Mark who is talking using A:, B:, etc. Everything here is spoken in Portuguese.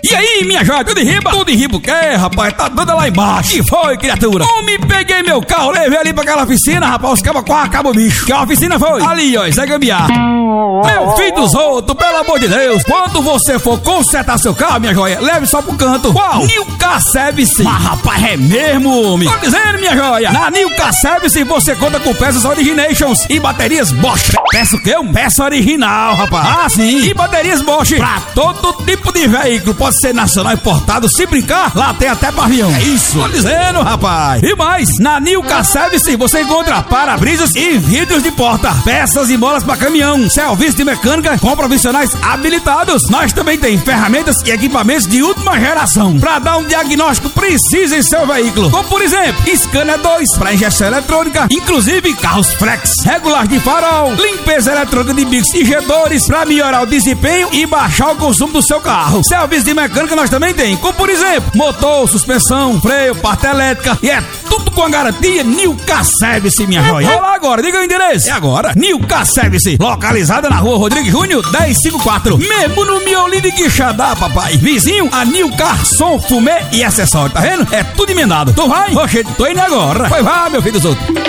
A: E aí, minha joia, tudo em riba? Tudo em riba o quê, rapaz? Tá dando lá embaixo. Que foi, criatura? Me peguei meu carro, levei ali pra aquela oficina, rapaz, os cabos quase acabam o bicho. Que a oficina foi ali, ó, Zé Gambiar. Meu filho dos outros, pelo amor de Deus, quando você for consertar seu carro, minha joia, leve só pro canto. Qual? New Car Service. Mas, rapaz, é mesmo, homem. Tô dizendo, minha joia, na New Car Service você conta com peças Originations e baterias Bosch. Peça o quê? Peça original, rapaz. Ah, sim. E baterias Bosch pra todo tipo de veículo. Pode ser nacional importado. Se brincar, lá tem até pra avião. É isso. Tô dizendo, rapaz. E mais, na New Car Service você encontra para-brisas e vidros de porta, peças e molas pra caminhão, serviço de mecânica com profissionais habilitados. Nós também tem ferramentas e equipamentos de última geração pra dar um diagnóstico preciso em seu veículo. Como, por exemplo, scanner 2 para injeção eletrônica, inclusive carros flex, regular de farol, limpeza eletrônica de bicos e injetores para melhorar o desempenho e baixar o consumo do seu carro. Serviço de mecânica nós também tem, como por exemplo, motor, suspensão, freio, parte elétrica, e é tudo com a garantia New Car Service, minha joia. Vou lá agora, diga o endereço. É agora, New Car Service, localizada na rua Rodrigues Júnior, 1054, mesmo no miolinho de Quixadá, papai. Vizinho a New Car Som, Fumê e acessório, tá vendo? É tudo emendado. Tu vai? Oxe, tô indo agora. Pois vá, meu filho dos outros.